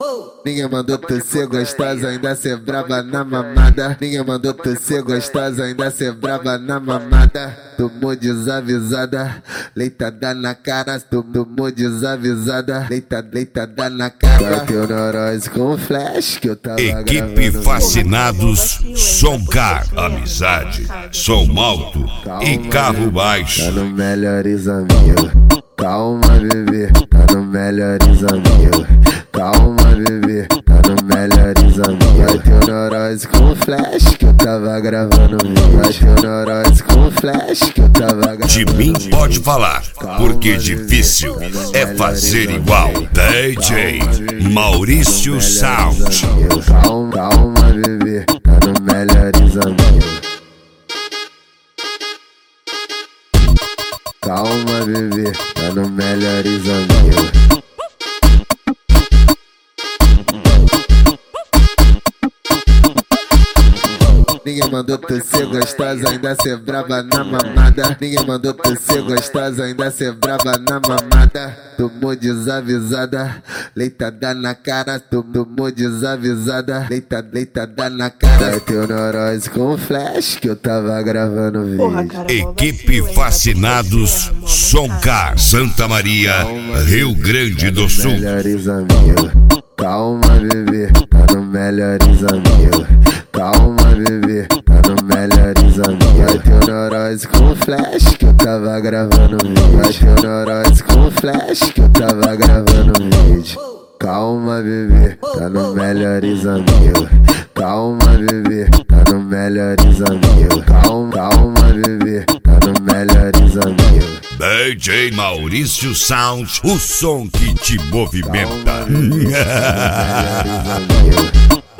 Ninguém mandou tu ser gostosa, ainda ser braba na mamada. Ninguém mandou tu ser gostosa, ainda ser braba na mamada. Tomou desavisada, leitada na cara. Tomou desavisada, leitada na cara. Bateu neurose com flash que eu tava Equipe Fascinados, Soncar, amizade, som alto e carro baixo. Tá no Melhores Amigos. Calma, bebê, tá no Melhores Amigos. Calma, bebê, tá no Melhores Amigos. Bateu neurose com flash que eu tava gravando vídeo. Bateu neurose com flash que eu tava gravando De mim pode falar, porque difícil é fazer igual. DJ Maurício Sound. Calma, bebê, tá no Melhores Amigos. Calma, bebê, tá no Melhores Amigos. Ninguém mandou tu ser gostosa, ainda ser braba na mamada. Ninguém mandou tu ser gostosa, ainda ser braba na mamada. Tomou desavisada, leitada na cara. Tomou desavisada, leitada na cara. Bateu neurose com flash que eu tava gravando vídeo. Equipe Fascinados, Soncar, Santa Maria, Rio Grande do Sul. Melhores Amigos. Calma, bebê, tá no Melhores Amigos. Calma, bebê, tá no Melhores Amigos. Bateu neurose com flash que eu tava gravando vídeo. Bateu neurose com flash que eu tava gravando vídeo. Calma, bebê, tá no Melhores Amigos. Calma, bebê, tá no Melhores Amigos. Calma, bebê, tá no Melhores Amigos. DJ Maurício Sound, o som que te movimenta. Calma, bebê, tá no Melhores Amigos.